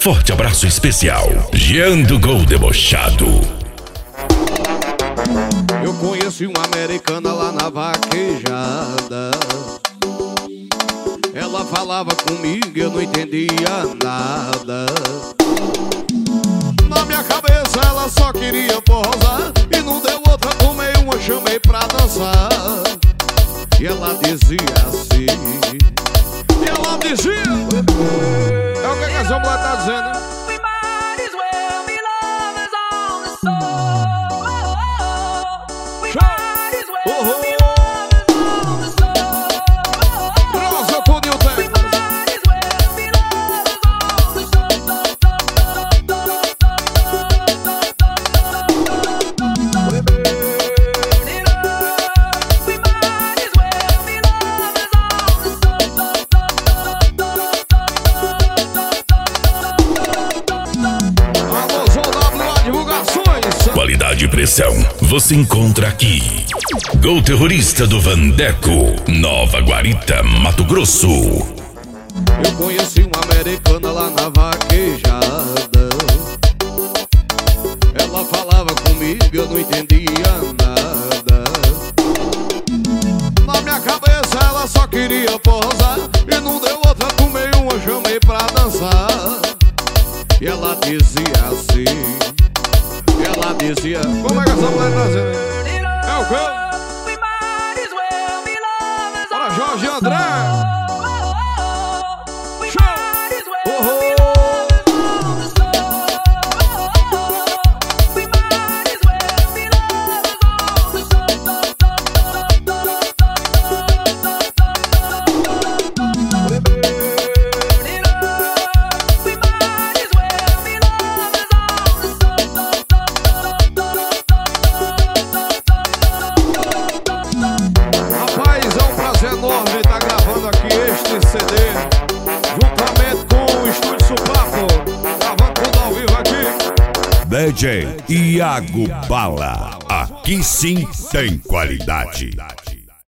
forte abraço especial, Jean do Gol Debochado. Eu conheci uma americana lá na vaquejada. Ela falava comigo e eu não entendia nada. Na minha cabeça ela só queria posar, e não deu outra, tomei uma, chamei pra dançar. E ela dizia assim, e ela dizia, é o que essa mulher tá dizendo, hein? Qualidade e pressão você encontra aqui. Gol Terrorista do Vandeco, Nova Guarita, Mato Grosso. Eu conheci uma americana lá na vaquejada. Ela falava comigo, eu não entendia nada. Na minha cabeça ela só queria posar, e não deu outra, tomei uma, chamei pra dançar. E ela dizia assim, ela dizia, como é que essa mulher tá dizendo? É o quê? Para Jorge André. Enorme, tá gravando aqui este CD juntamente com o Estúdio Supapo, gravando tudo ao vivo aqui. DJ Iago Bala, aqui sim tem qualidade.